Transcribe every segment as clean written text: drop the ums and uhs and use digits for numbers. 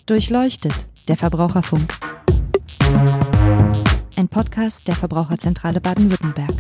Durchleuchtet, der Verbraucherfunk. Ein Podcast der Verbraucherzentrale Baden-Württemberg.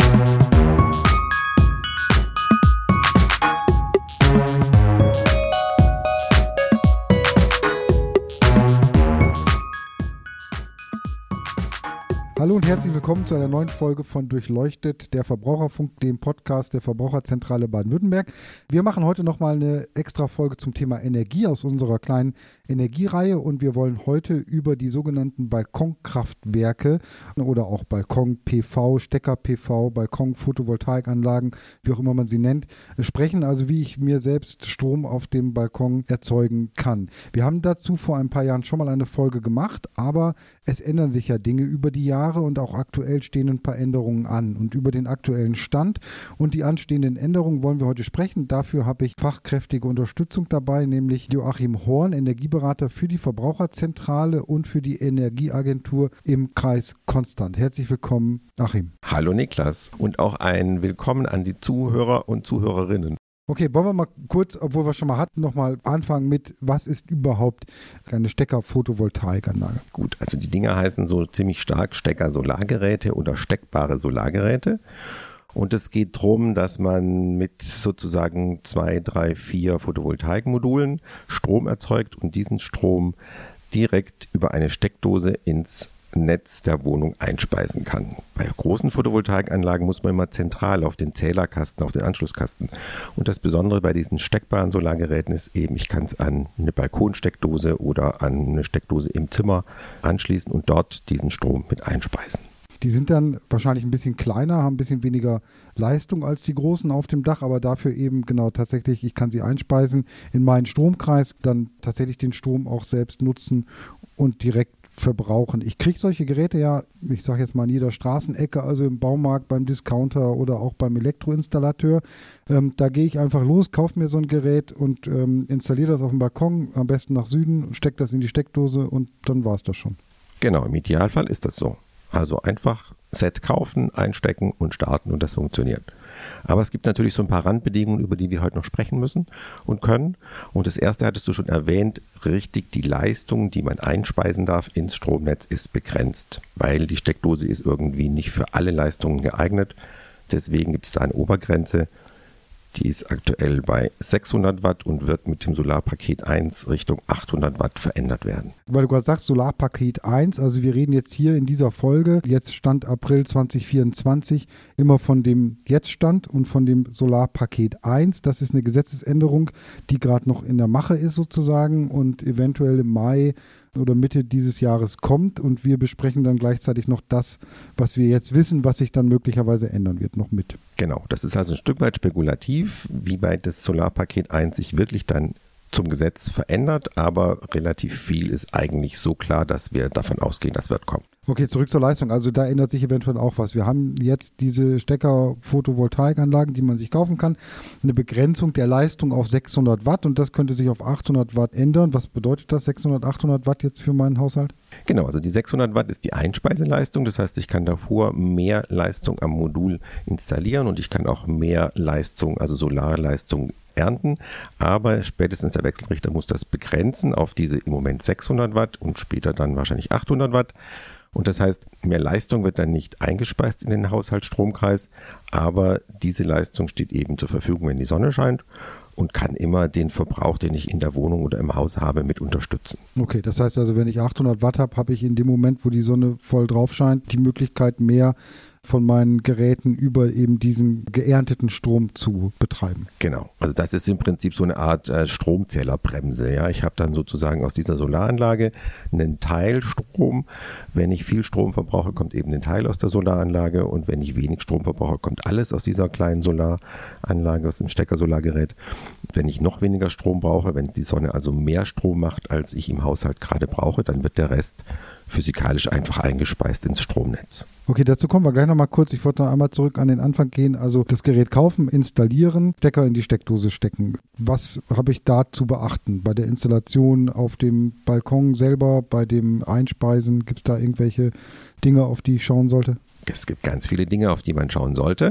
Hallo und herzlich willkommen zu einer neuen Folge von Durchleuchtet, der Verbraucherfunk, dem Podcast der Verbraucherzentrale Baden-Württemberg. Wir machen heute nochmal eine extra Folge zum Thema Energie aus unserer kleinen Energiereihe und wir wollen heute über die sogenannten Balkonkraftwerke oder auch Balkon-PV, Stecker-PV, Balkon-Photovoltaikanlagen, wie auch immer man sie nennt, sprechen, also wie ich mir selbst Strom auf dem Balkon erzeugen kann. Wir haben dazu vor ein paar Jahren schon mal eine Folge gemacht, aber es ändern sich ja Dinge über die Jahre und auch aktuell stehen ein paar Änderungen an. Und über den aktuellen Stand und die anstehenden Änderungen wollen wir heute sprechen. Dafür habe ich fachkräftige Unterstützung dabei, nämlich Joachim Horn, Energieberater für die Verbraucherzentrale und für die Energieagentur im Kreis Konstanz. Herzlich willkommen, Achim. Hallo Niklas und auch ein Willkommen an die Zuhörer und Zuhörerinnen. Okay, wollen wir mal kurz, obwohl wir schon mal hatten, nochmal anfangen mit, was ist überhaupt eine Stecker-Photovoltaikanlage? Gut, also die Dinger heißen so ziemlich stark Stecker-Solargeräte oder steckbare Solargeräte. Und es geht darum, dass man mit sozusagen 2, 3, 4 Photovoltaikmodulen Strom erzeugt und diesen Strom direkt über eine Steckdose ins Netz der Wohnung einspeisen kann. Bei großen Photovoltaikanlagen muss man immer zentral auf den Zählerkasten, auf den Anschlusskasten. Und das Besondere bei diesen steckbaren Solargeräten ist eben, ich kann es an eine Balkonsteckdose oder an eine Steckdose im Zimmer anschließen und dort diesen Strom mit einspeisen. Die sind dann wahrscheinlich ein bisschen kleiner, haben ein bisschen weniger Leistung als die großen auf dem Dach, aber dafür eben genau tatsächlich, ich kann sie einspeisen in meinen Stromkreis, dann tatsächlich den Strom auch selbst nutzen und direkt verbrauchen. Ich kriege solche Geräte ja, ich sage jetzt mal an jeder Straßenecke, also im Baumarkt, beim Discounter oder auch beim Elektroinstallateur. Da gehe ich einfach los, kaufe mir so ein Gerät und installiere das auf dem Balkon, am besten nach Süden, stecke das in die Steckdose und dann war es das schon. Genau, im Idealfall ist das so. Also einfach Set kaufen, einstecken und starten und das funktioniert. Aber es gibt natürlich so ein paar Randbedingungen, über die wir heute noch sprechen müssen und können. Und das erste hattest du schon erwähnt, richtig, die Leistung, die man einspeisen darf ins Stromnetz, ist begrenzt, weil die Steckdose ist irgendwie nicht für alle Leistungen geeignet. Deswegen gibt es da eine Obergrenze. Die ist aktuell bei 600 Watt und wird mit dem Solarpaket 1 Richtung 800 Watt verändert werden. Weil du gerade sagst, Solarpaket 1, also wir reden jetzt hier in dieser Folge, jetzt Stand April 2024, immer von dem Jetztstand und von dem Solarpaket 1. Das ist eine Gesetzesänderung, die gerade noch in der Mache ist sozusagen und eventuell im Mai oder Mitte dieses Jahres kommt und wir besprechen dann gleichzeitig noch das, was wir jetzt wissen, was sich dann möglicherweise ändern wird, noch mit. Genau, das ist also ein Stück weit spekulativ, wie weit das Solarpaket 1 sich wirklich dann zum Gesetz verändert, aber relativ viel ist eigentlich so klar, dass wir davon ausgehen, das wird kommen. Okay, zurück zur Leistung. Also da ändert sich eventuell auch was. Wir haben jetzt diese Stecker-Photovoltaikanlagen, die man sich kaufen kann. Eine Begrenzung der Leistung auf 600 Watt und das könnte sich auf 800 Watt ändern. Was bedeutet das, 600, 800 Watt jetzt für meinen Haushalt? Genau, also die 600 Watt ist die Einspeiseleistung. Das heißt, ich kann davor mehr Leistung am Modul installieren und ich kann auch mehr Leistung, also Solarleistung ernten, aber spätestens der Wechselrichter muss das begrenzen auf diese im Moment 600 Watt und später dann wahrscheinlich 800 Watt. Und das heißt, mehr Leistung wird dann nicht eingespeist in den Haushaltsstromkreis, aber diese Leistung steht eben zur Verfügung, wenn die Sonne scheint und kann immer den Verbrauch, den ich in der Wohnung oder im Haus habe, mit unterstützen. Okay, das heißt also, wenn ich 800 Watt habe, habe ich in dem Moment, wo die Sonne voll drauf scheint, die Möglichkeit, mehr von meinen Geräten über eben diesen geernteten Strom zu betreiben. Genau, also das ist im Prinzip so eine Art Stromzählerbremse. Ja? Ich habe dann sozusagen aus dieser Solaranlage einen Teil Strom. Wenn ich viel Strom verbrauche, kommt eben ein Teil aus der Solaranlage und wenn ich wenig Strom verbrauche, kommt alles aus dieser kleinen Solaranlage, aus dem Stecker-Solargerät. Wenn ich noch weniger Strom brauche, wenn die Sonne also mehr Strom macht, als ich im Haushalt gerade brauche, dann wird der Rest physikalisch einfach eingespeist ins Stromnetz. Okay, dazu kommen wir gleich nochmal kurz. Ich wollte noch einmal zurück an den Anfang gehen. Also das Gerät kaufen, installieren, Stecker in die Steckdose stecken. Was habe ich da zu beachten? Bei der Installation auf dem Balkon selber, bei dem Einspeisen, gibt es da irgendwelche Dinge, auf die ich schauen sollte? Es gibt ganz viele Dinge, auf die man schauen sollte.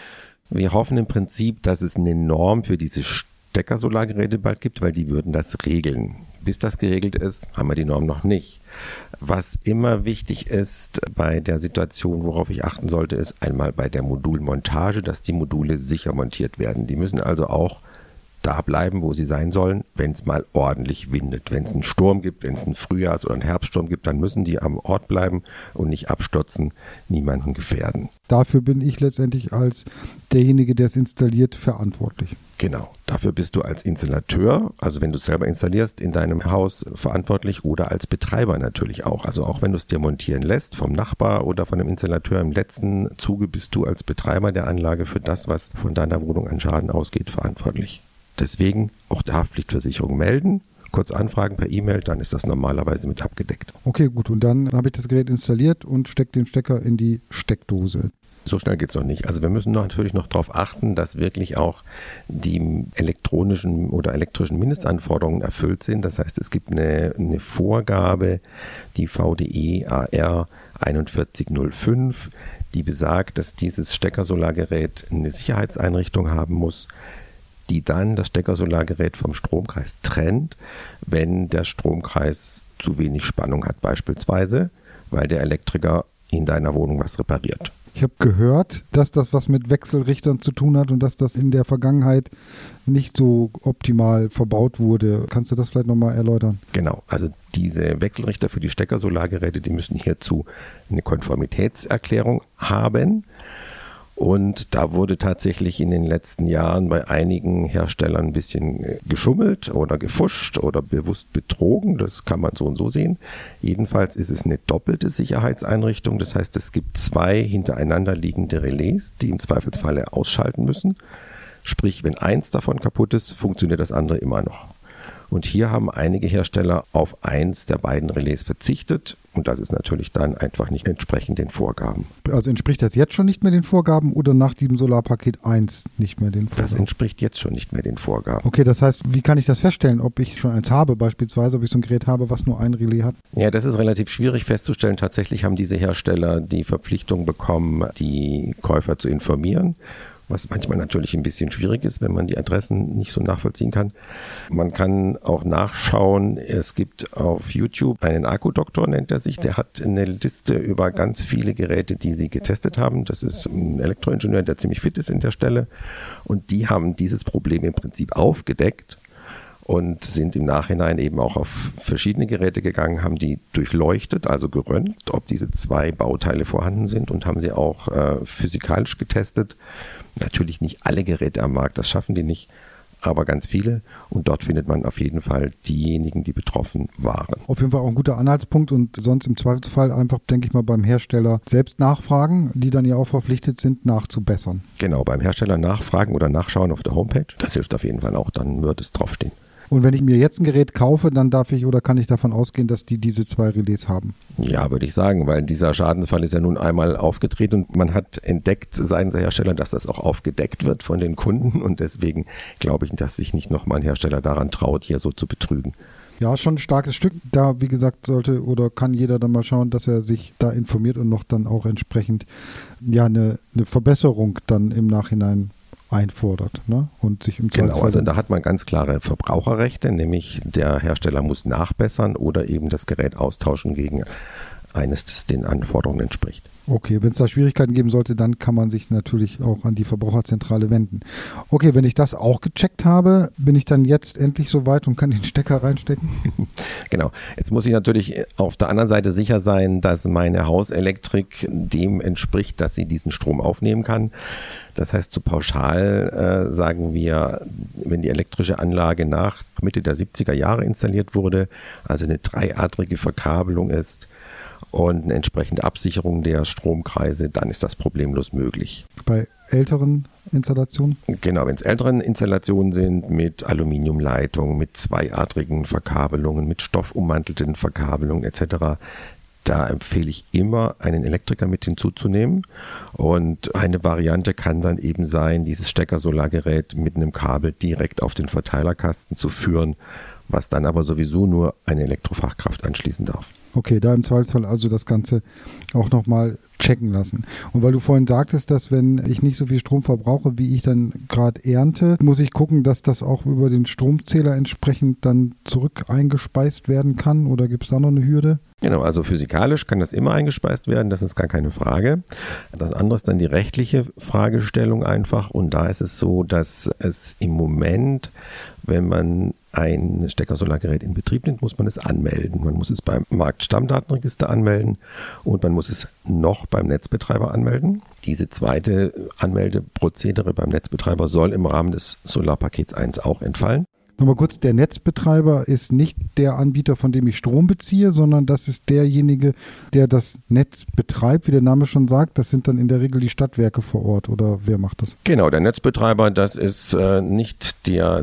Wir hoffen im Prinzip, dass es eine Norm für diese Stecker-Solargeräte bald gibt, weil die würden das regeln. Bis das geregelt ist, haben wir die Norm noch nicht. Was immer wichtig ist bei der Situation, worauf ich achten sollte, ist einmal bei der Modulmontage, dass die Module sicher montiert werden. Die müssen also auch da bleiben, wo sie sein sollen, wenn es mal ordentlich windet. Wenn es einen Sturm gibt, wenn es einen Frühjahrs- oder einen Herbststurm gibt, dann müssen die am Ort bleiben und nicht abstürzen, niemanden gefährden. Dafür bin ich letztendlich als derjenige, der es installiert, verantwortlich. Genau, dafür bist du als Installateur, also wenn du es selber installierst, in deinem Haus verantwortlich oder als Betreiber natürlich auch. Also auch wenn du es dir montieren lässt vom Nachbar oder von einem Installateur, im letzten Zuge bist du als Betreiber der Anlage für das, was von deiner Wohnung an Schaden ausgeht, verantwortlich. Deswegen auch der Haftpflichtversicherung melden, kurz anfragen per E-Mail, dann ist das normalerweise mit abgedeckt. Okay, gut. Und dann habe ich das Gerät installiert und stecke den Stecker in die Steckdose. So schnell geht es noch nicht. Also wir müssen natürlich noch darauf achten, dass wirklich auch die elektronischen oder elektrischen Mindestanforderungen erfüllt sind. Das heißt, es gibt eine Vorgabe, die VDE AR 4105, die besagt, dass dieses Steckersolargerät eine Sicherheitseinrichtung haben muss, die dann das Steckersolargerät vom Stromkreis trennt, wenn der Stromkreis zu wenig Spannung hat beispielsweise, weil der Elektriker in deiner Wohnung was repariert. Ich habe gehört, dass das was mit Wechselrichtern zu tun hat und dass das in der Vergangenheit nicht so optimal verbaut wurde. Kannst du das vielleicht nochmal erläutern? Genau, also diese Wechselrichter für die Steckersolargeräte, die müssen hierzu eine Konformitätserklärung haben. Und da wurde tatsächlich in den letzten Jahren bei einigen Herstellern ein bisschen geschummelt oder gefuscht oder bewusst betrogen. Das kann man so und so sehen. Jedenfalls ist es eine doppelte Sicherheitseinrichtung. Das heißt, es gibt 2 hintereinander liegende Relais, die im Zweifelsfalle ausschalten müssen. Sprich, wenn eins davon kaputt ist, funktioniert das andere immer noch. Und hier haben einige Hersteller auf eins der beiden Relais verzichtet. Und das ist natürlich dann einfach nicht entsprechend den Vorgaben. Also entspricht das jetzt schon nicht mehr den Vorgaben oder nach diesem Solarpaket 1 nicht mehr den Vorgaben? Das entspricht jetzt schon nicht mehr den Vorgaben. Okay, das heißt, wie kann ich das feststellen, ob ich schon eins habe beispielsweise, ob ich so ein Gerät habe, was nur ein Relais hat? Ja, das ist relativ schwierig festzustellen. Tatsächlich haben diese Hersteller die Verpflichtung bekommen, die Käufer zu informieren, was manchmal natürlich ein bisschen schwierig ist, wenn man die Adressen nicht so nachvollziehen kann. Man kann auch nachschauen, es gibt auf YouTube einen Akkudoktor, nennt er sich, der hat eine Liste über ganz viele Geräte, die sie getestet haben. Das ist ein Elektroingenieur, der ziemlich fit ist in der Stelle und die haben dieses Problem im Prinzip aufgedeckt und sind im Nachhinein eben auch auf verschiedene Geräte gegangen, haben die durchleuchtet, also geröntgt, ob diese 2 Bauteile vorhanden sind und haben sie auch physikalisch getestet. Natürlich nicht alle Geräte am Markt, das schaffen die nicht, aber ganz viele. Und dort findet man auf jeden Fall diejenigen, die betroffen waren. Auf jeden Fall auch ein guter Anhaltspunkt und sonst im Zweifelsfall einfach, denke ich mal, beim Hersteller selbst nachfragen, die dann ja auch verpflichtet sind, nachzubessern. Genau, beim Hersteller nachfragen oder nachschauen auf der Homepage. Das hilft auf jeden Fall auch, dann wird es draufstehen. Und wenn ich mir jetzt ein Gerät kaufe, dann darf ich oder kann ich davon ausgehen, dass die diese 2 Relais haben? Ja, würde ich sagen, weil dieser Schadensfall ist ja nun einmal aufgetreten und man hat entdeckt seitens der Hersteller, dass das auch aufgedeckt wird von den Kunden und deswegen glaube ich, dass sich nicht nochmal ein Hersteller daran traut, hier so zu betrügen. Ja, schon ein starkes Stück. Da, wie gesagt, sollte oder kann jeder dann mal schauen, dass er sich da informiert und noch dann auch entsprechend ja eine Verbesserung dann im Nachhinein einfordert, ne? Und sich im Genau, also da hat man ganz klare Verbraucherrechte, nämlich der Hersteller muss nachbessern oder eben das Gerät austauschen gegen eines, das den Anforderungen entspricht. Okay, wenn es da Schwierigkeiten geben sollte, dann kann man sich natürlich auch an die Verbraucherzentrale wenden. Okay, wenn ich das auch gecheckt habe, bin ich dann jetzt endlich soweit und kann den Stecker reinstecken? Genau. Jetzt muss ich natürlich auf der anderen Seite sicher sein, dass meine Hauselektrik dem entspricht, dass sie diesen Strom aufnehmen kann. Das heißt, zu pauschal sagen wir, wenn die elektrische Anlage nach Mitte der 70er Jahre installiert wurde, also eine dreiadrige Verkabelung ist und eine entsprechende Absicherung der Stromkreise, dann ist das problemlos möglich. Bei älteren Installationen? Genau, wenn es älteren Installationen sind mit Aluminiumleitungen, mit zweiadrigen Verkabelungen, mit stoffummantelten Verkabelungen etc., da empfehle ich immer, einen Elektriker mit hinzuzunehmen und eine Variante kann dann eben sein, dieses Steckersolargerät mit einem Kabel direkt auf den Verteilerkasten zu führen, was dann aber sowieso nur eine Elektrofachkraft anschließen darf. Okay, da im Zweifelsfall also das Ganze auch nochmal checken lassen. Und weil du vorhin sagtest, dass wenn ich nicht so viel Strom verbrauche, wie ich dann gerade ernte, muss ich gucken, dass das auch über den Stromzähler entsprechend dann zurück eingespeist werden kann, oder gibt es da noch eine Hürde? Genau, also physikalisch kann das immer eingespeist werden, das ist gar keine Frage. Das andere ist dann die rechtliche Fragestellung einfach, und da ist es so, dass es im Moment, wenn man ein Stecker-Solargerät in Betrieb nimmt, muss man es anmelden. Man muss es beim Marktstammdatenregister anmelden und man muss es noch beim Netzbetreiber anmelden. Diese zweite Anmeldeprozedere beim Netzbetreiber soll im Rahmen des Solarpakets 1 auch entfallen. Nochmal kurz, der Netzbetreiber ist nicht der Anbieter, von dem ich Strom beziehe, sondern das ist derjenige, der das Netz betreibt, wie der Name schon sagt. Das sind dann in der Regel die Stadtwerke vor Ort, oder wer macht das? Genau, der Netzbetreiber, das ist nicht der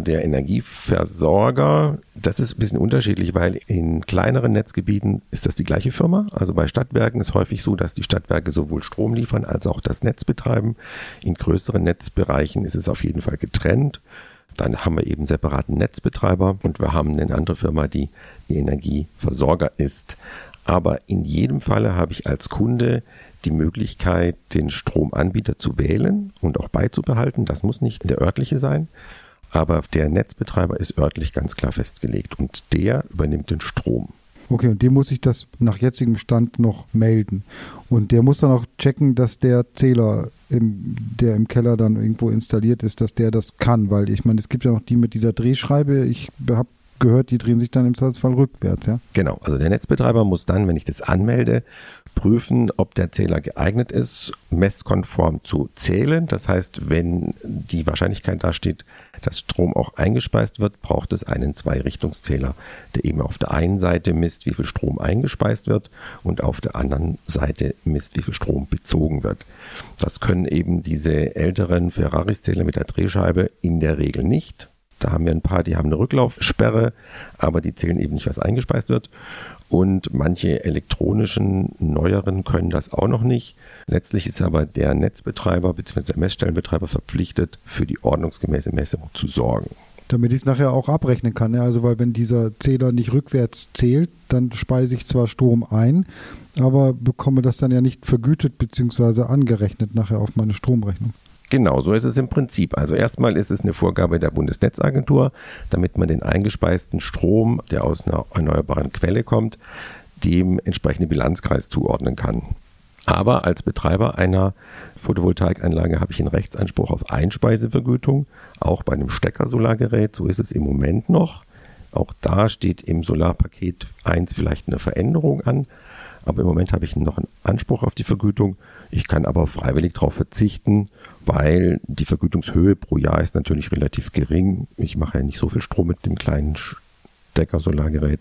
Energieversorger. Das ist ein bisschen unterschiedlich, weil in kleineren Netzgebieten ist das die gleiche Firma. Also bei Stadtwerken ist häufig so, dass die Stadtwerke sowohl Strom liefern als auch das Netz betreiben. In größeren Netzbereichen ist es auf jeden Fall getrennt. Dann haben wir eben separaten Netzbetreiber und wir haben eine andere Firma, die Energieversorger ist. Aber in jedem Falle habe ich als Kunde die Möglichkeit, den Stromanbieter zu wählen und auch beizubehalten. Das muss nicht der örtliche sein, aber der Netzbetreiber ist örtlich ganz klar festgelegt und der übernimmt den Strom. Okay, und dem muss ich das nach jetzigem Stand noch melden. Und der muss dann auch checken, dass der Zähler, der im Keller dann irgendwo installiert ist, dass der das kann. Weil ich meine, es gibt ja noch die mit dieser Drehscheibe. Ich habe gehört, die drehen sich dann im Zweifelsfall rückwärts, ja? Genau, also der Netzbetreiber muss dann, wenn ich das anmelde, prüfen, ob der Zähler geeignet ist, messkonform zu zählen. Das heißt, wenn die Wahrscheinlichkeit dasteht, dass Strom auch eingespeist wird, braucht es einen Zweirichtungszähler, der eben auf der einen Seite misst, wie viel Strom eingespeist wird und auf der anderen Seite misst, wie viel Strom bezogen wird. Das können eben diese älteren Ferraris-Zähler mit der Drehscheibe in der Regel nicht. Da haben wir ein paar, die haben eine Rücklaufsperre, aber die zählen eben nicht, was eingespeist wird. Und manche elektronischen, neueren können das auch noch nicht. Letztlich ist aber der Netzbetreiber bzw. der Messstellenbetreiber verpflichtet, für die ordnungsgemäße Messung zu sorgen. Damit ich es nachher auch abrechnen kann. Ja? Also weil wenn dieser Zähler nicht rückwärts zählt, dann speise ich zwar Strom ein, aber bekomme das dann ja nicht vergütet bzw. angerechnet nachher auf meine Stromrechnung. Genau, so ist es im Prinzip. Also erstmal ist es eine Vorgabe der Bundesnetzagentur, damit man den eingespeisten Strom, der aus einer erneuerbaren Quelle kommt, dem entsprechenden Bilanzkreis zuordnen kann. Aber als Betreiber einer Photovoltaikanlage habe ich einen Rechtsanspruch auf Einspeisevergütung, auch bei einem Stecker-Solargerät. So ist es im Moment noch. Auch da steht im Solarpaket 1 vielleicht eine Veränderung an. Aber im Moment habe ich noch einen Anspruch auf die Vergütung. Ich kann aber freiwillig darauf verzichten, weil die Vergütungshöhe pro Jahr ist natürlich relativ gering. Ich mache ja nicht so viel Strom mit dem kleinen Stecker-Solargerät.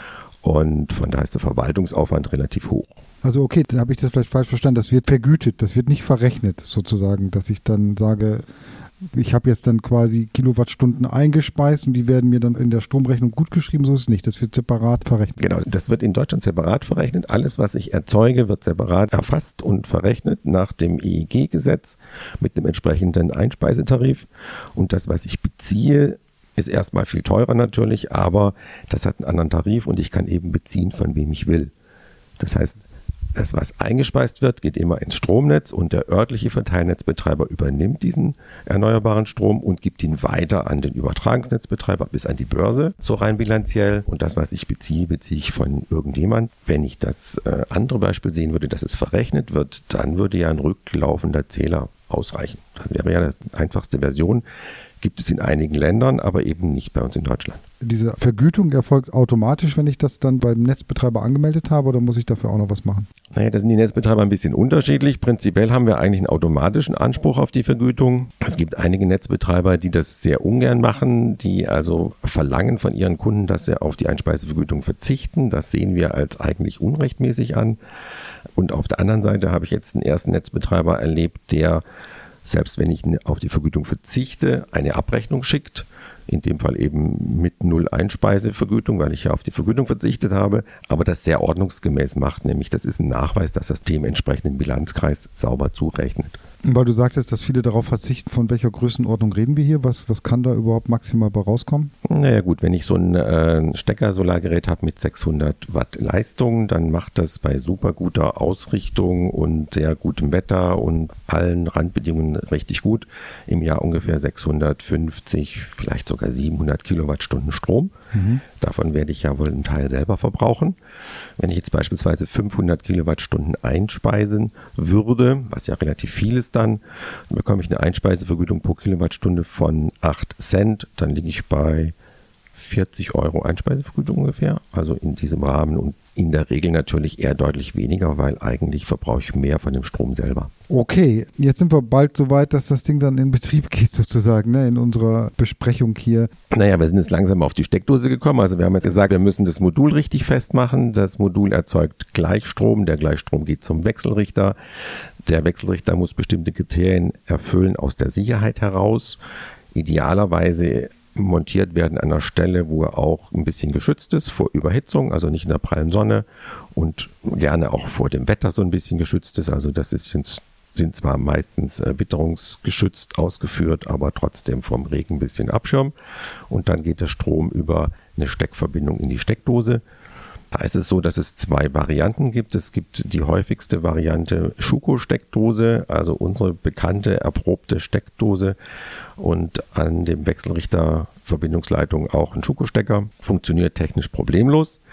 Und von daher ist der Verwaltungsaufwand relativ hoch. Also okay, dann habe ich das vielleicht falsch verstanden. Das wird vergütet, das wird nicht verrechnet sozusagen, dass ich dann sage, ich habe jetzt dann quasi Kilowattstunden eingespeist und die werden mir dann in der Stromrechnung gut geschrieben, so ist es nicht. Das wird separat verrechnet. Genau, das wird in Deutschland separat verrechnet. Alles, was ich erzeuge, wird separat erfasst und verrechnet nach dem EEG-Gesetz mit einem entsprechenden Einspeisetarif. Und das, was ich beziehe, ist erstmal viel teurer natürlich, aber das hat einen anderen Tarif und ich kann eben beziehen, von wem ich will. Das heißt, das, was eingespeist wird, geht immer ins Stromnetz und der örtliche Verteilnetzbetreiber übernimmt diesen erneuerbaren Strom und gibt ihn weiter an den Übertragungsnetzbetreiber bis an die Börse, so rein bilanziell. Und das, was ich beziehe, beziehe ich von irgendjemand. Wenn ich das andere Beispiel sehen würde, dass es verrechnet wird, dann würde ja ein rücklaufender Zähler ausreichen. Das wäre ja die einfachste Version. Gibt es in einigen Ländern, aber eben nicht bei uns in Deutschland. Diese Vergütung erfolgt automatisch, wenn ich das dann beim Netzbetreiber angemeldet habe, oder muss ich dafür auch noch was machen? Naja, da sind die Netzbetreiber ein bisschen unterschiedlich. Prinzipiell haben wir eigentlich einen automatischen Anspruch auf die Vergütung. Es gibt einige Netzbetreiber, die das sehr ungern machen, die also verlangen von ihren Kunden, dass sie auf die Einspeisevergütung verzichten. Das sehen wir als eigentlich unrechtmäßig an. Und auf der anderen Seite habe ich jetzt einen ersten Netzbetreiber erlebt, der, selbst wenn ich auf die Vergütung verzichte, eine Abrechnung schickt. in dem Fall eben mit 0 Einspeisevergütung, weil ich ja auf die Vergütung verzichtet habe, aber das sehr ordnungsgemäß macht, nämlich das ist ein Nachweis, dass das dementsprechend den Bilanzkreis sauber zurechnet. Weil du sagtest, dass viele darauf verzichten, von welcher Größenordnung reden wir hier? Was kann da überhaupt maximal bei rauskommen? Naja gut, wenn ich so ein Stecker-Solargerät habe mit 600 Watt Leistung, dann macht das bei super guter Ausrichtung und sehr gutem Wetter und allen Randbedingungen richtig gut im Jahr ungefähr 650, vielleicht sogar 700 Kilowattstunden Strom. Davon werde ich ja wohl einen Teil selber verbrauchen. Wenn ich jetzt beispielsweise 500 Kilowattstunden einspeisen würde, was ja relativ viel ist, dann bekomme ich eine Einspeisevergütung pro Kilowattstunde von 8 Cent. Dann liege ich bei 40 Euro Einspeisevergütung ungefähr. Also in diesem Rahmen und in der Regel natürlich eher deutlich weniger, weil eigentlich verbrauche ich mehr von dem Strom selber. Okay, jetzt sind wir bald so weit, dass das Ding dann in Betrieb geht sozusagen, ne, in unserer Besprechung hier. Naja, wir sind jetzt langsam auf die Steckdose gekommen. Also wir haben jetzt gesagt, wir müssen das Modul richtig festmachen. Das Modul erzeugt Gleichstrom. Der Gleichstrom geht zum Wechselrichter. Der Wechselrichter muss bestimmte Kriterien erfüllen aus der Sicherheit heraus. Idealerweise montiert werden an einer Stelle, wo er auch ein bisschen geschützt ist vor Überhitzung, also nicht in der prallen Sonne und gerne auch vor dem Wetter so ein bisschen geschützt ist. Also das sind zwar meistens witterungsgeschützt ausgeführt, aber trotzdem vom Regen ein bisschen Abschirm. Und dann geht der Strom über eine Steckverbindung in die Steckdose. Da ist es so, dass es 2 Varianten gibt. Es gibt die häufigste Variante Schuko-Steckdose, also unsere bekannte, erprobte Steckdose und an dem Wechselrichter Verbindungsleitung auch ein Schuko-Stecker. Funktioniert technisch problemlos.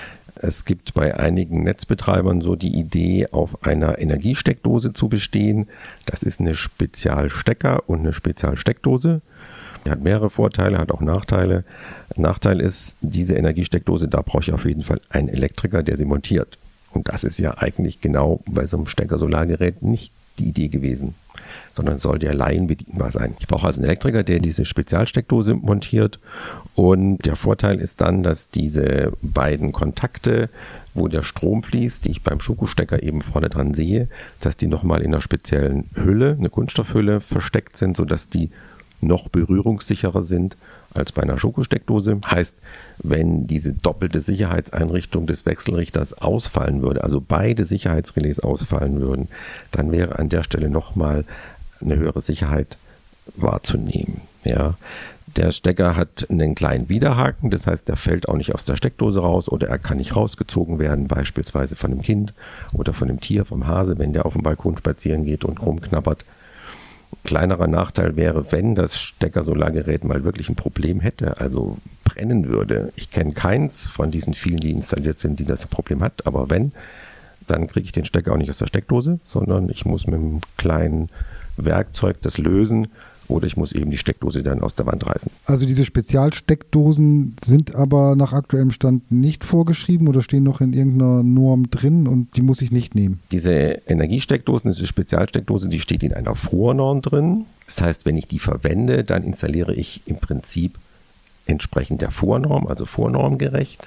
Es gibt bei einigen Netzbetreibern so die Idee, auf einer Energiesteckdose zu bestehen. Das ist eine Spezialstecker und eine Spezialsteckdose. Die hat mehrere Vorteile, hat auch Nachteile. Nachteil ist, diese Energiesteckdose, da brauche ich auf jeden Fall einen Elektriker, der sie montiert. Und das ist ja eigentlich genau bei so einem Stecker-Solargerät nicht die Idee gewesen, sondern es sollte ja laienbedienbar sein. Ich brauche also einen Elektriker, der diese Spezialsteckdose montiert. Und der Vorteil ist dann, dass diese beiden Kontakte, wo der Strom fließt, die ich beim Schuko-Stecker eben vorne dran sehe, dass die nochmal in einer speziellen Hülle, eine Kunststoffhülle, versteckt sind, sodass die noch berührungssicherer sind als bei einer Schuko-Steckdose. Heißt, wenn diese doppelte Sicherheitseinrichtung des Wechselrichters ausfallen würde, also beide Sicherheitsrelais ausfallen würden, dann wäre an der Stelle nochmal eine höhere Sicherheit wahrzunehmen. Ja. Der Stecker hat einen kleinen Widerhaken, das heißt, der fällt auch nicht aus der Steckdose raus oder er kann nicht rausgezogen werden, beispielsweise von einem Kind oder von einem Tier, vom Hase, wenn der auf dem Balkon spazieren geht und rumknabbert. Kleinerer Nachteil wäre, wenn das Stecker-Solargerät mal wirklich ein Problem hätte, also brennen würde. Ich kenne keins von diesen vielen, die installiert sind, die das Problem hat, aber wenn, dann kriege ich den Stecker auch nicht aus der Steckdose, sondern ich muss mit einem kleinen Werkzeug das lösen oder ich muss eben die Steckdose dann aus der Wand reißen. Also diese Spezialsteckdosen sind aber nach aktuellem Stand nicht vorgeschrieben oder stehen noch in irgendeiner Norm drin und die muss ich nicht nehmen? Diese Energiesteckdosen, diese Spezialsteckdose, die steht in einer Vornorm drin. Das heißt, wenn ich die verwende, dann installiere ich im Prinzip entsprechend der Vornorm, also vornormgerecht.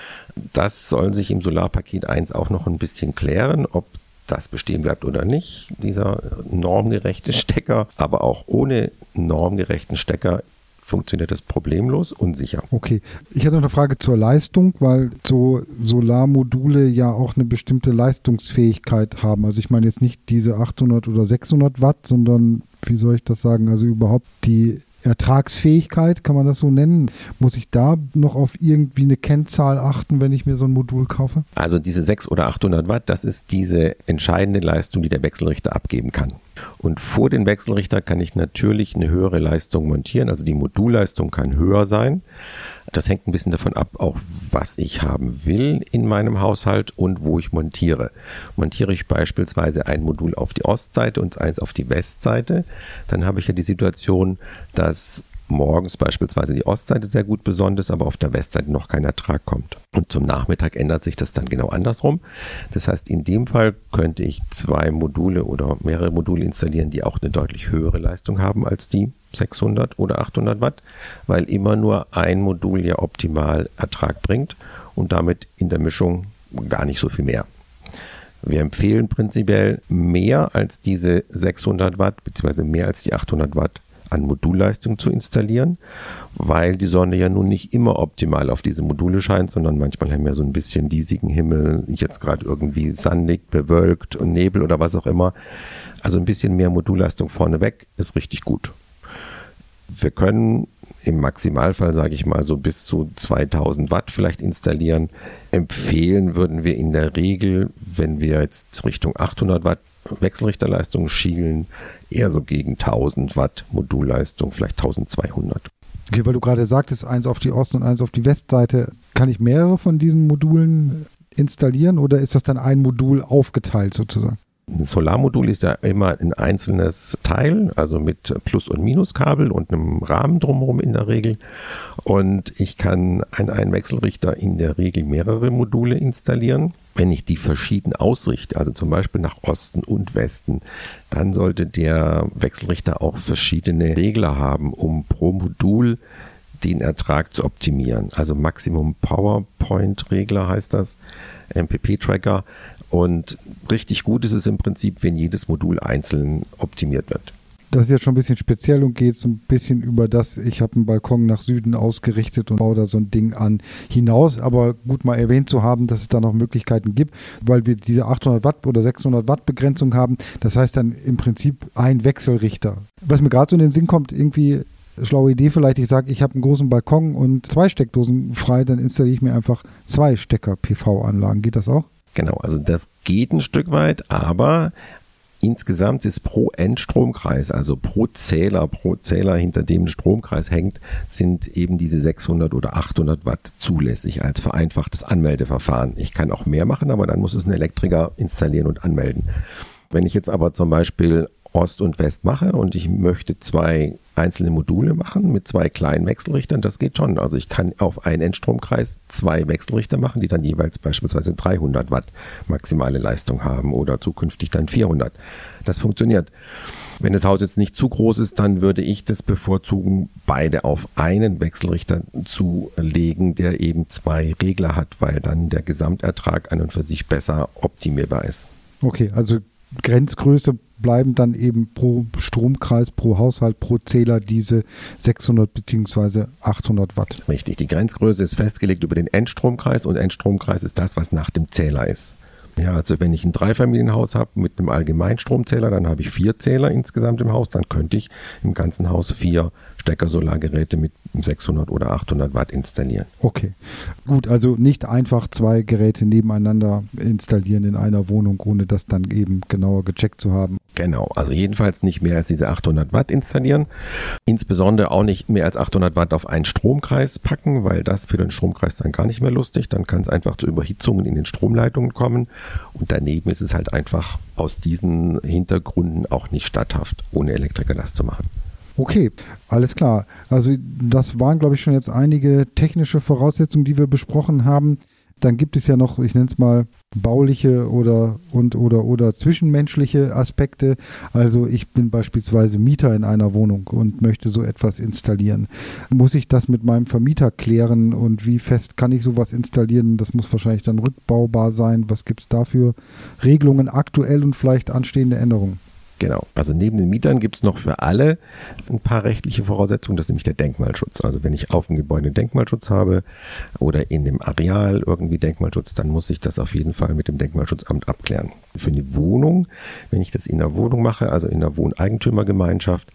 Das soll sich im Solarpaket 1 auch noch ein bisschen klären, ob das bestehen bleibt oder nicht, dieser normgerechte Stecker. Aber auch ohne normgerechten Stecker funktioniert das problemlos und sicher. Okay, ich hatte noch eine Frage zur Leistung, weil so Solarmodule ja auch eine bestimmte Leistungsfähigkeit haben. Also ich meine jetzt nicht diese 800 oder 600 Watt, sondern, wie soll ich das sagen, also überhaupt die Ertragsfähigkeit, kann man das so nennen? Muss ich da noch auf irgendwie eine Kennzahl achten, wenn ich mir so ein Modul kaufe? Also diese 600 oder 800 Watt, das ist diese entscheidende Leistung, die der Wechselrichter abgeben kann. Und vor den Wechselrichter kann ich natürlich eine höhere Leistung montieren, also die Modulleistung kann höher sein. Das hängt ein bisschen davon ab, auch was ich haben will in meinem Haushalt und wo ich montiere. Montiere ich beispielsweise ein Modul auf die Ostseite und eins auf die Westseite, dann habe ich ja die Situation, dass morgens beispielsweise die Ostseite sehr gut besonnen ist, aber auf der Westseite noch kein Ertrag kommt. Und zum Nachmittag ändert sich das dann genau andersrum. Das heißt, in dem Fall könnte ich 2 Module oder mehrere Module installieren, die auch eine deutlich höhere Leistung haben als die 600 oder 800 Watt, weil immer nur ein Modul ja optimal Ertrag bringt und damit in der Mischung gar nicht so viel mehr. Wir empfehlen prinzipiell mehr als diese 600 Watt bzw. mehr als die 800 Watt an Modulleistung zu installieren, weil die Sonne ja nun nicht immer optimal auf diese Module scheint, sondern manchmal haben wir so ein bisschen diesigen Himmel, jetzt gerade irgendwie sandig, bewölkt und Nebel oder was auch immer. Also ein bisschen mehr Modulleistung vorneweg ist richtig gut. Wir können im Maximalfall, sage ich mal, so bis zu 2000 Watt vielleicht installieren. Empfehlen würden wir in der Regel, wenn wir jetzt Richtung 800 Watt Wechselrichterleistung schielen, eher so gegen 1000 Watt Modulleistung, vielleicht 1200. Okay, weil du gerade sagtest, eins auf die Ost- und eins auf die Westseite. Kann ich mehrere von diesen Modulen installieren oder ist das dann ein Modul aufgeteilt sozusagen? Ein Solarmodul ist ja immer ein einzelnes Teil, also mit Plus- und Minuskabel und einem Rahmen drumherum in der Regel. Und ich kann an einen Wechselrichter in der Regel mehrere Module installieren. Wenn ich die verschieden ausrichte, also zum Beispiel nach Osten und Westen, dann sollte der Wechselrichter auch verschiedene Regler haben, um pro Modul den Ertrag zu optimieren. Also Maximum Power Point Regler heißt das, MPP-Tracker. Und richtig gut ist es im Prinzip, wenn jedes Modul einzeln optimiert wird. Das ist jetzt schon ein bisschen speziell und geht so ein bisschen über das, ich habe einen Balkon nach Süden ausgerichtet und baue da so ein Ding an hinaus. Aber gut mal erwähnt zu haben, dass es da noch Möglichkeiten gibt, weil wir diese 800 Watt oder 600 Watt Begrenzung haben. Das heißt dann im Prinzip ein Wechselrichter. Was mir gerade so in den Sinn kommt, irgendwie schlaue Idee vielleicht, ich sage, ich habe einen großen Balkon und 2 Steckdosen frei, dann installiere ich mir einfach 2 Stecker-PV-Anlagen. Geht das auch? Genau, also das geht ein Stück weit, aber insgesamt ist pro Endstromkreis, also pro Zähler, hinter dem ein Stromkreis hängt, sind eben diese 600 oder 800 Watt zulässig als vereinfachtes Anmeldeverfahren. Ich kann auch mehr machen, aber dann muss es ein Elektriker installieren und anmelden. Wenn ich jetzt aber zum Beispiel Ost und West mache und ich möchte 2 einzelne Module machen mit 2 kleinen Wechselrichtern, das geht schon. Also ich kann auf einen Endstromkreis 2 Wechselrichter machen, die dann jeweils beispielsweise 300 Watt maximale Leistung haben oder zukünftig dann 400. Das funktioniert. Wenn das Haus jetzt nicht zu groß ist, dann würde ich das bevorzugen, beide auf einen Wechselrichter zu legen, der eben 2 Regler hat, weil dann der Gesamtertrag an und für sich besser optimierbar ist. Okay, also Grenzgröße bleiben dann eben pro Stromkreis, pro Haushalt, pro Zähler diese 600 bzw. 800 Watt. Richtig, die Grenzgröße ist festgelegt über den Endstromkreis und Endstromkreis ist das, was nach dem Zähler ist. Ja, also wenn ich ein Dreifamilienhaus habe mit einem Allgemeinstromzähler, dann habe ich 4 Zähler insgesamt im Haus, dann könnte ich im ganzen Haus 4 Stecker-Solargeräte mit 600 oder 800 Watt installieren. Okay, gut, also nicht einfach 2 Geräte nebeneinander installieren in einer Wohnung, ohne das dann eben genauer gecheckt zu haben. Genau, also jedenfalls nicht mehr als diese 800 Watt installieren. Insbesondere auch nicht mehr als 800 Watt auf einen Stromkreis packen, weil das für den Stromkreis dann gar nicht mehr lustig. Dann kann es einfach zu Überhitzungen in den Stromleitungen kommen. Und daneben ist es halt einfach aus diesen Hintergründen auch nicht statthaft, ohne Elektriker das zu machen. Okay, alles klar. Also das waren, glaube ich, schon jetzt einige technische Voraussetzungen, die wir besprochen haben. Dann gibt es ja noch, ich nenne es mal, bauliche oder zwischenmenschliche Aspekte. Also ich bin beispielsweise Mieter in einer Wohnung und möchte so etwas installieren. Muss ich das mit meinem Vermieter klären und wie fest kann ich sowas installieren? Das muss wahrscheinlich dann rückbaubar sein. Was gibt es da für Regelungen aktuell und vielleicht anstehende Änderungen? Genau, also neben den Mietern gibt es noch für alle ein paar rechtliche Voraussetzungen, das ist nämlich der Denkmalschutz. Also wenn ich auf dem Gebäude Denkmalschutz habe oder in dem Areal irgendwie Denkmalschutz, dann muss ich das auf jeden Fall mit dem Denkmalschutzamt abklären. Für eine Wohnung, wenn ich das in einer Wohnung mache, also in einer Wohneigentümergemeinschaft,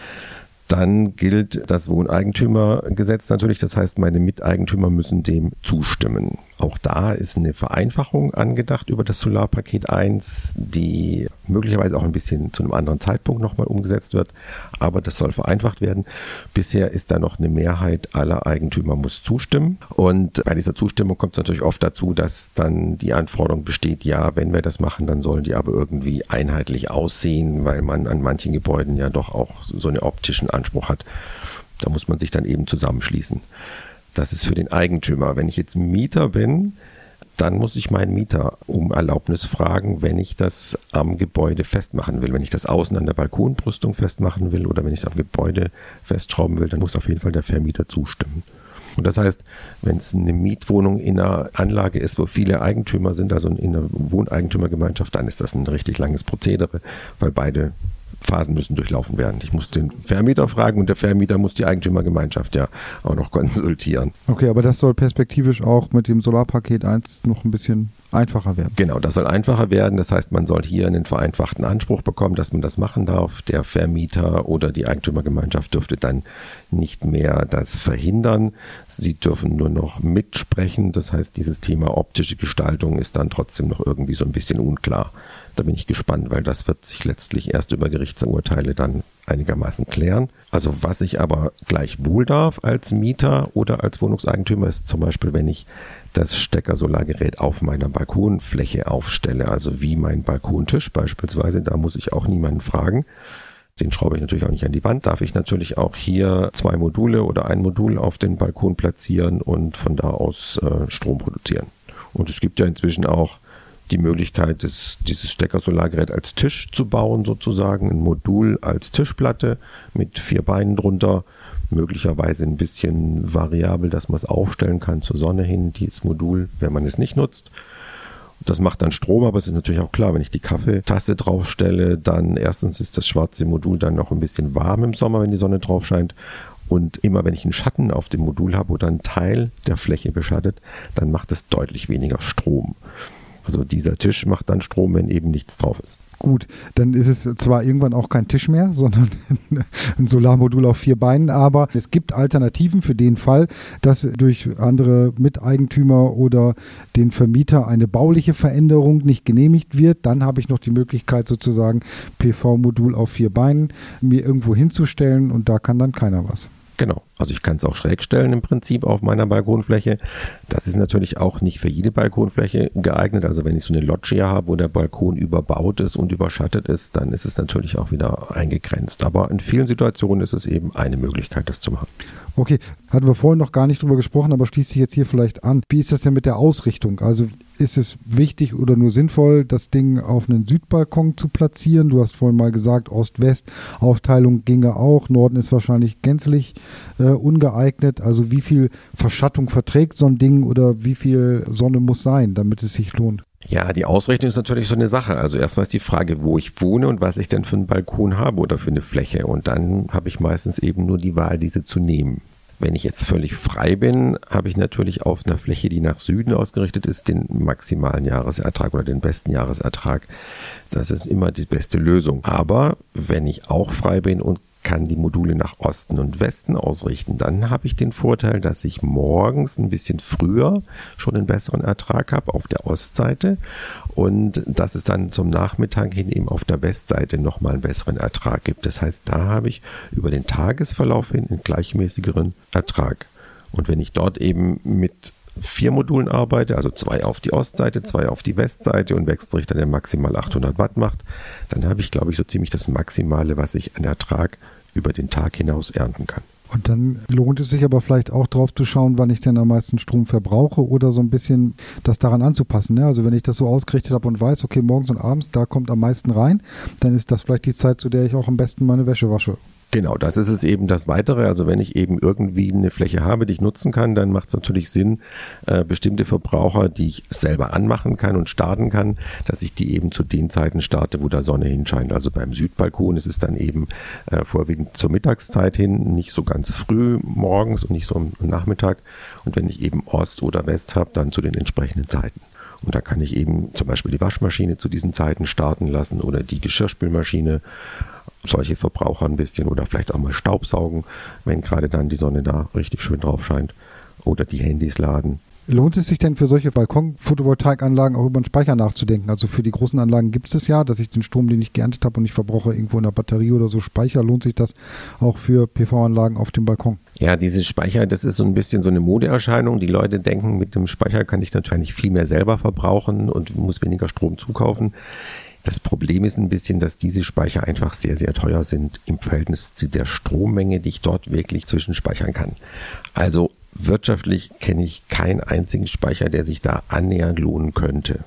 dann gilt das Wohneigentümergesetz natürlich, das heißt, meine Miteigentümer müssen dem zustimmen. Auch da ist eine Vereinfachung angedacht über das Solarpaket 1, die möglicherweise auch ein bisschen zu einem anderen Zeitpunkt nochmal umgesetzt wird, aber das soll vereinfacht werden. Bisher ist da noch eine Mehrheit aller Eigentümer muss zustimmen und bei dieser Zustimmung kommt es natürlich oft dazu, dass dann die Anforderung besteht, ja, wenn wir das machen, dann sollen die aber irgendwie einheitlich aussehen, weil man an manchen Gebäuden ja doch auch so einen optischen Anspruch hat. Da muss man sich dann eben zusammenschließen. Das ist für den Eigentümer. Wenn ich jetzt Mieter bin, dann muss ich meinen Mieter um Erlaubnis fragen, wenn ich das am Gebäude festmachen will. Wenn ich das außen an der Balkonbrüstung festmachen will oder wenn ich es am Gebäude festschrauben will, dann muss auf jeden Fall der Vermieter zustimmen. Und das heißt, wenn es eine Mietwohnung in einer Anlage ist, wo viele Eigentümer sind, also in einer Wohneigentümergemeinschaft, dann ist das ein richtig langes Prozedere, weil beide Phasen müssen durchlaufen werden. Ich muss den Vermieter fragen und der Vermieter muss die Eigentümergemeinschaft ja auch noch konsultieren. Okay, aber das soll perspektivisch auch mit dem Solarpaket 1 noch ein bisschen einfacher werden. Genau, das soll einfacher werden. Das heißt, man soll hier einen vereinfachten Anspruch bekommen, dass man das machen darf. Der Vermieter oder die Eigentümergemeinschaft dürfte dann nicht mehr das verhindern. Sie dürfen nur noch mitsprechen. Das heißt, dieses Thema optische Gestaltung ist dann trotzdem noch irgendwie so ein bisschen unklar. Da bin ich gespannt, weil das wird sich letztlich erst über Gerichtsurteile dann einigermaßen klären. Also was ich aber gleichwohl darf als Mieter oder als Wohnungseigentümer ist zum Beispiel, wenn ich das Stecker-Solargerät auf meiner Balkonfläche aufstelle, also wie mein Balkontisch beispielsweise, da muss ich auch niemanden fragen. Den schraube ich natürlich auch nicht an die Wand, darf ich natürlich auch hier 2 Module oder ein Modul auf den Balkon platzieren und von da aus Strom produzieren. Und es gibt ja inzwischen auch die Möglichkeit, dieses Stecker-Solargerät als Tisch zu bauen, sozusagen ein Modul als Tischplatte mit 4 Beinen drunter, möglicherweise ein bisschen variabel, dass man es aufstellen kann zur Sonne hin, dieses Modul, wenn man es nicht nutzt. Das macht dann Strom, aber es ist natürlich auch klar, wenn ich die Kaffeetasse draufstelle, dann erstens ist das schwarze Modul dann noch ein bisschen warm im Sommer, wenn die Sonne drauf scheint. Und immer wenn ich einen Schatten auf dem Modul habe oder einen Teil der Fläche beschattet, dann macht es deutlich weniger Strom. Also dieser Tisch macht dann Strom, wenn eben nichts drauf ist. Gut, dann ist es zwar irgendwann auch kein Tisch mehr, sondern ein Solarmodul auf 4 Beinen, aber es gibt Alternativen für den Fall, dass durch andere Miteigentümer oder den Vermieter eine bauliche Veränderung nicht genehmigt wird. Dann habe ich noch die Möglichkeit, sozusagen PV-Modul auf 4 Beinen mir irgendwo hinzustellen und da kann dann keiner was. Genau, also ich kann es auch schräg stellen im Prinzip auf meiner Balkonfläche. Das ist natürlich auch nicht für jede Balkonfläche geeignet. Also wenn ich so eine Loggia habe, wo der Balkon überbaut ist und überschattet ist, dann ist es natürlich auch wieder eingegrenzt. Aber in vielen Situationen ist es eben eine Möglichkeit, das zu machen. Okay, hatten wir vorhin noch gar nicht drüber gesprochen, aber schließt sich jetzt hier vielleicht an. Wie ist das denn mit der Ausrichtung? Also ist es wichtig oder nur sinnvoll, das Ding auf einen Südbalkon zu platzieren? Du hast vorhin mal gesagt, Ost-West-Aufteilung ginge auch. Norden ist wahrscheinlich gänzlich ungeeignet. Also wie viel Verschattung verträgt so ein Ding oder wie viel Sonne muss sein, damit es sich lohnt? Ja, die Ausrichtung ist natürlich so eine Sache. Also erstmal ist die Frage, wo ich wohne und was ich denn für einen Balkon habe oder für eine Fläche. Und dann habe ich meistens eben nur die Wahl, diese zu nehmen. Wenn ich jetzt völlig frei bin, habe ich natürlich auf einer Fläche, die nach Süden ausgerichtet ist, den maximalen Jahresertrag oder den besten Jahresertrag. Das ist immer die beste Lösung. Aber wenn ich auch frei bin und kann die Module nach Osten und Westen ausrichten, dann habe ich den Vorteil, dass ich morgens ein bisschen früher schon einen besseren Ertrag habe auf der Ostseite und dass es dann zum Nachmittag hin eben auf der Westseite nochmal einen besseren Ertrag gibt. Das heißt, da habe ich über den Tagesverlauf hin einen gleichmäßigeren Ertrag. Und wenn ich dort eben mit 4 Modulen arbeite, also 2 auf die Ostseite, 2 auf die Westseite und Wechselrichter, der maximal 800 Watt macht, dann habe ich, glaube ich, so ziemlich das Maximale, was ich an Ertrag über den Tag hinaus ernten kann. Und dann lohnt es sich aber vielleicht auch drauf zu schauen, wann ich denn am meisten Strom verbrauche oder so ein bisschen das daran anzupassen. Ne? Also wenn ich das so ausgerichtet habe und weiß, okay, morgens und abends, da kommt am meisten rein, dann ist das vielleicht die Zeit, zu der ich auch am besten meine Wäsche wasche. Genau, das ist es eben das Weitere. Also wenn ich eben irgendwie eine Fläche habe, die ich nutzen kann, dann macht es natürlich Sinn, bestimmte Verbraucher, die ich selber anmachen kann und starten kann, dass ich die eben zu den Zeiten starte, wo da Sonne hinscheint. Also beim Südbalkon ist es dann eben vorwiegend zur Mittagszeit hin, nicht so ganz früh morgens und nicht so am Nachmittag. Und wenn ich eben Ost oder West habe, dann zu den entsprechenden Zeiten. Und da kann ich eben zum Beispiel die Waschmaschine zu diesen Zeiten starten lassen oder die Geschirrspülmaschine, solche Verbraucher ein bisschen oder vielleicht auch mal Staubsaugen, wenn gerade dann die Sonne da richtig schön drauf scheint oder die Handys laden. Lohnt es sich denn für solche Balkon-Photovoltaikanlagen auch über den Speicher nachzudenken? Also für die großen Anlagen gibt es ja, dass ich den Strom, den ich geerntet habe und ich verbrauche irgendwo in der Batterie oder so Speicher. Lohnt sich das auch für PV-Anlagen auf dem Balkon? Ja, dieses Speicher, das ist so ein bisschen so eine Modeerscheinung. Die Leute denken, mit dem Speicher kann ich natürlich viel mehr selber verbrauchen und muss weniger Strom zukaufen. Das Problem ist ein bisschen, dass diese Speicher einfach sehr, sehr teuer sind im Verhältnis zu der Strommenge, die ich dort wirklich zwischenspeichern kann. Also wirtschaftlich kenne ich keinen einzigen Speicher, der sich da annähernd lohnen könnte.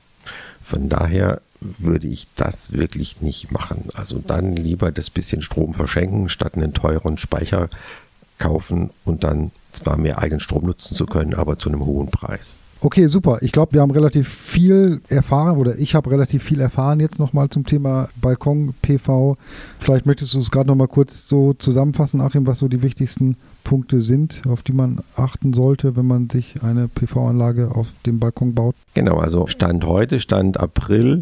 Von daher würde ich das wirklich nicht machen. Also dann lieber das bisschen Strom verschenken, statt einen teuren Speicher kaufen und dann zwar mehr eigenen Strom nutzen zu können, aber zu einem hohen Preis. Okay, super. Ich glaube, wir haben relativ viel erfahren oder ich habe relativ viel erfahren jetzt nochmal zum Thema Balkon-PV. Vielleicht möchtest du es gerade nochmal kurz so zusammenfassen, Achim, was so die wichtigsten Punkte sind, auf die man achten sollte, wenn man sich eine PV-Anlage auf dem Balkon baut? Genau, also Stand heute, Stand April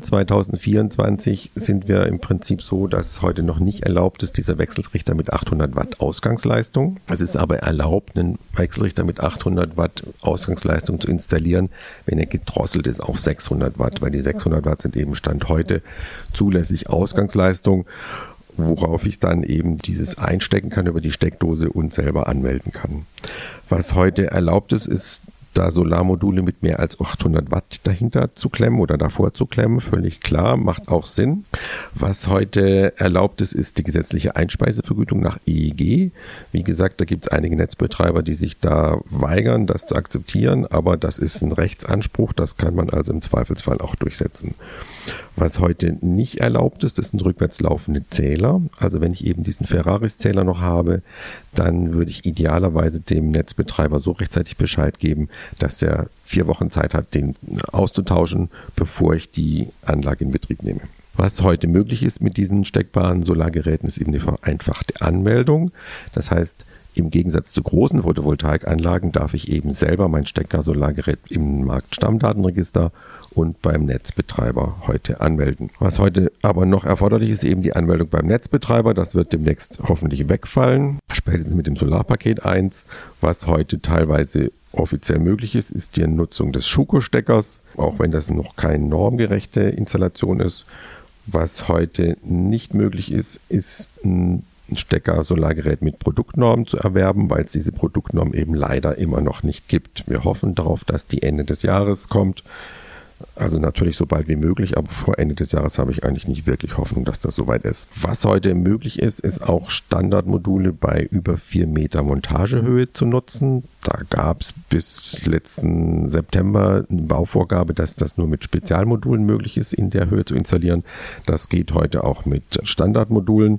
2024 sind wir im Prinzip so, dass heute noch nicht erlaubt ist, dieser Wechselrichter mit 800 Watt Ausgangsleistung. Es ist aber erlaubt, einen Wechselrichter mit 800 Watt Ausgangsleistung zu installieren, wenn er gedrosselt ist auf 600 Watt, weil die 600 Watt sind eben Stand heute zulässig Ausgangsleistung, worauf ich dann eben dieses einstecken kann über die Steckdose und selber anmelden kann. Was heute erlaubt ist, ist da Solarmodule mit mehr als 800 Watt dahinter zu klemmen oder davor zu klemmen, völlig klar, macht auch Sinn. Was heute erlaubt ist, ist die gesetzliche Einspeisevergütung nach EEG. Wie gesagt, da gibt es einige Netzbetreiber, die sich da weigern, das zu akzeptieren, aber das ist ein Rechtsanspruch, das kann man also im Zweifelsfall auch durchsetzen. Was heute nicht erlaubt ist, das sind rückwärts laufende Zähler. Also wenn ich eben diesen Ferraris-Zähler noch habe, dann würde ich idealerweise dem Netzbetreiber so rechtzeitig Bescheid geben, dass er 4 Wochen Zeit hat, den auszutauschen, bevor ich die Anlage in Betrieb nehme. Was heute möglich ist mit diesen steckbaren Solargeräten, ist eben eine vereinfachte Anmeldung. Das heißt, im Gegensatz zu großen Photovoltaikanlagen darf ich eben selber mein Stecker-Solargerät im Marktstammdatenregister und beim Netzbetreiber heute anmelden. Was heute aber noch erforderlich ist, eben die Anmeldung beim Netzbetreiber. Das wird demnächst hoffentlich wegfallen, spätestens mit dem Solarpaket 1. Was heute teilweise offiziell möglich ist, ist die Nutzung des Schuko-Steckers, auch wenn das noch keine normgerechte Installation ist. Was heute nicht möglich ist, ist ein Stecker-Solargerät mit Produktnorm zu erwerben, weil es diese Produktnorm eben leider immer noch nicht gibt. Wir hoffen darauf, dass die Ende des Jahres kommt. Also natürlich so bald wie möglich, aber vor Ende des Jahres habe ich eigentlich nicht wirklich Hoffnung, dass das soweit ist. Was heute möglich ist, ist auch Standardmodule bei über 4 Meter Montagehöhe zu nutzen. Da gab es bis letzten September eine Bauvorgabe, dass das nur mit Spezialmodulen möglich ist, in der Höhe zu installieren. Das geht heute auch mit Standardmodulen.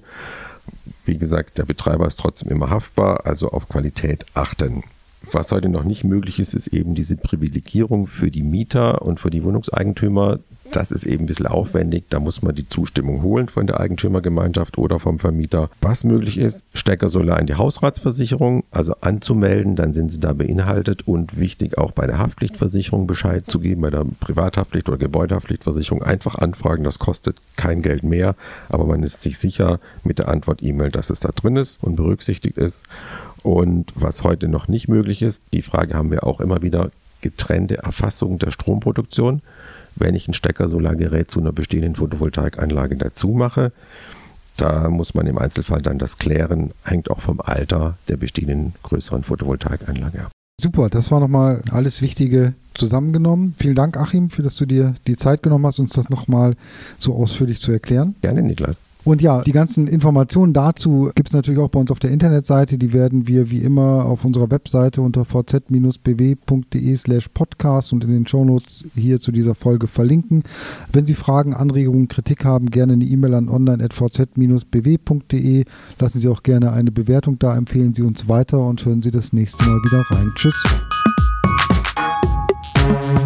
Wie gesagt, der Betreiber ist trotzdem immer haftbar, also auf Qualität achten. Was heute noch nicht möglich ist, ist eben diese Privilegierung für die Mieter und für die Wohnungseigentümer. Das ist eben ein bisschen aufwendig, da muss man die Zustimmung holen von der Eigentümergemeinschaft oder vom Vermieter. Was möglich ist, Stecker Solar in die Hausratsversicherung, also anzumelden, dann sind sie da beinhaltet und wichtig auch bei der Haftpflichtversicherung Bescheid zu geben, bei der Privathaftpflicht oder Gebäudehaftpflichtversicherung einfach anfragen, das kostet kein Geld mehr, aber man ist sich sicher mit der Antwort-E-Mail, dass es da drin ist und berücksichtigt ist. Und was heute noch nicht möglich ist, die Frage haben wir auch immer wieder, getrennte Erfassung der Stromproduktion. Wenn ich ein Stecker-Solargerät zu einer bestehenden Photovoltaikanlage dazu mache, da muss man im Einzelfall dann das klären, hängt auch vom Alter der bestehenden größeren Photovoltaikanlage ab. Super, das war nochmal alles Wichtige zusammengenommen. Vielen Dank, Achim, für dass du dir die Zeit genommen hast, uns das nochmal so ausführlich zu erklären. Gerne, Niklas. Und ja, die ganzen Informationen dazu gibt es natürlich auch bei uns auf der Internetseite. Die werden wir wie immer auf unserer Webseite unter vz-bw.de/podcast und in den Shownotes hier zu dieser Folge verlinken. Wenn Sie Fragen, Anregungen, Kritik haben, gerne eine E-Mail an online@vz-bw.de. Lassen Sie auch gerne eine Bewertung da, empfehlen Sie uns weiter und hören Sie das nächste Mal wieder rein. Tschüss.